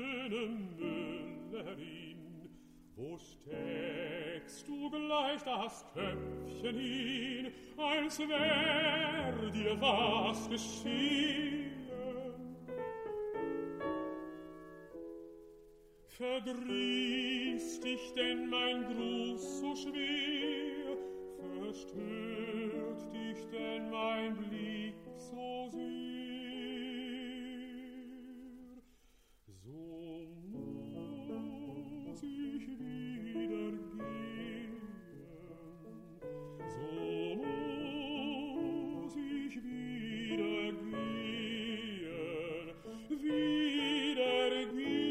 schöne Müllerin, wo steckst du gleich das Köpfchen hin, als wär dir was geschehen? Verdrießt dich denn mein Gruß so schwer? Verstört dich denn mein Blick so sehr? So muss ich wieder gehen, so muss ich wieder gehen, wieder gehen.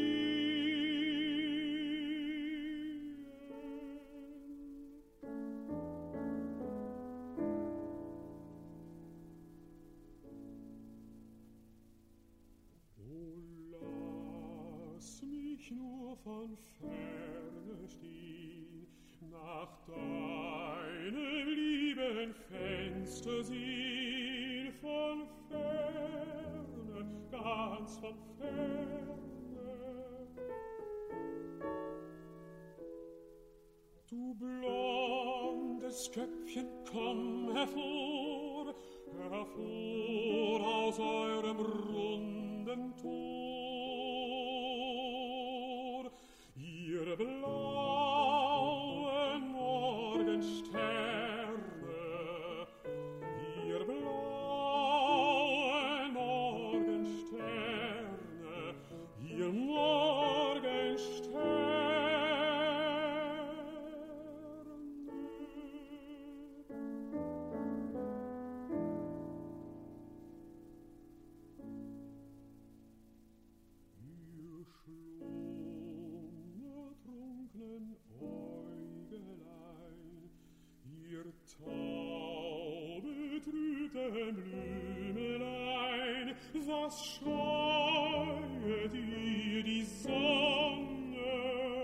Nur von ferne stehen, nach deinem lieben Fenster sehen, von ferne, ganz von ferne. Du blondes Köpfchen, komm hervor, hervor aus eurem runden Tor. Ihr blauen Morgensterne, ihr blauen Morgensterne, ihr Morgensterne. Ihr schlummertrunknen Äugelein, ihr taubetrübten Blümelein, was scheuet ihr die Sonne?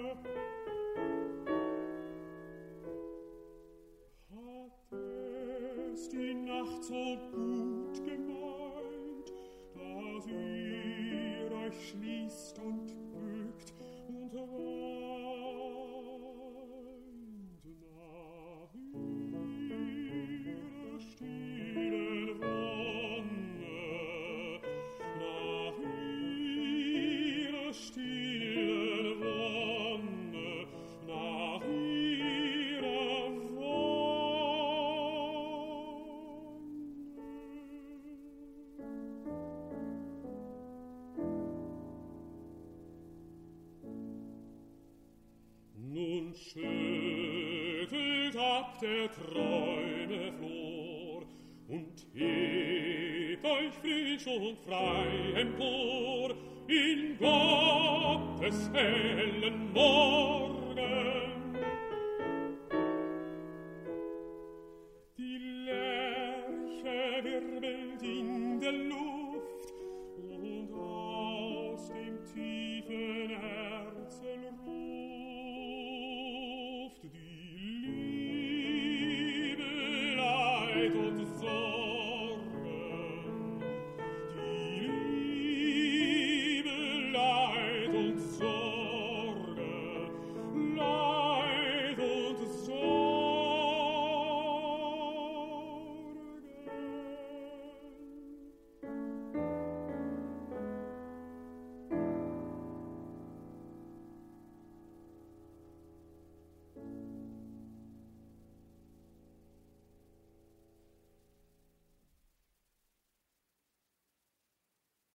Hat es die Nacht so gut gemeint, dass ihr euch schließt und bückt und weint nach ihrer stillen Wonne, nach ihrer stillen Wonne, nach ihrer Wonne. Nun schüttelt ab der Träume Flor und hebt euch frisch und frei empor in Gottes hellen Morgen.